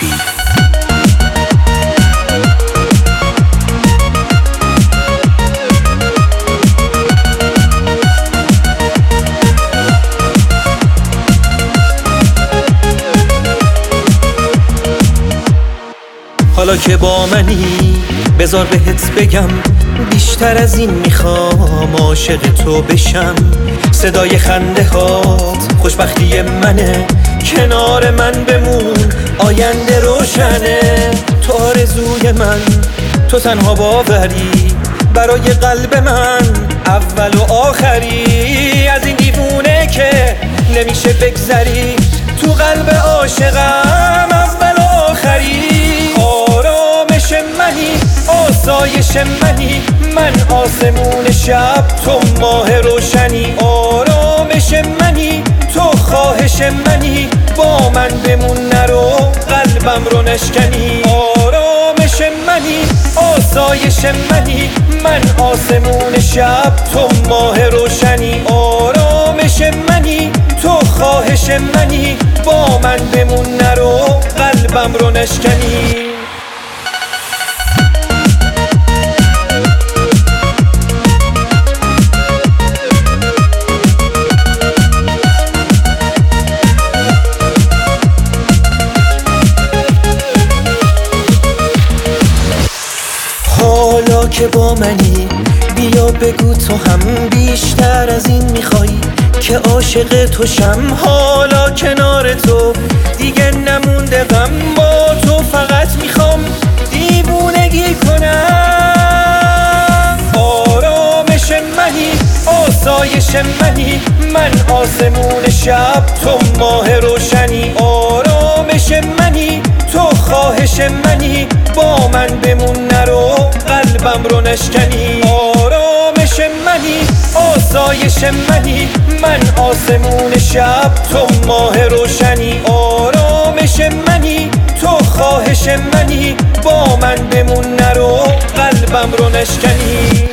بی. حالا که با منی بذار بهت بگم، بیشتر از این میخوام عاشق تو بشم. صدای خنده هات خوشبختی منه، کنار من بمون آینده روشنه. تو آرزوی من، تو تنها باوری برای قلب من، اول و آخری. از این دیوونه که نمیشه بگذری، تو قلب عاشقم اول و آخری. آرامش منی، آسایش منی، من آسمون شب، تو ماه روشنی. آرامش منی، تو خواهش منی، با من بمون نرو قلبم رو نشکنی. آرامش منی، آسایش منی، من آسمون شب، تو ماه روشنی. آرامش منی، تو خواهش منی، با من بمون نرو قلبم رو نشکنی. حالا که با منی بیا بگو تو هم بیشتر از این میخوای که عاشق تو شم. حالا کنار تو دیگه نمونده غم، با تو فقط میخوام دیوونگی کنم. آرامش منی، آسایش منی، من آسمون شب، تو ماه روشنی. آرامش منی، تو خواهش منی، با من بمون نرو قلبم رو نشکنی. آرامش منی، آسایش منی، من آسمون شب، تو ماه روشنی. آرامش منی، تو خواهش منی، با من بمون نرو قلبم رو نشکنی.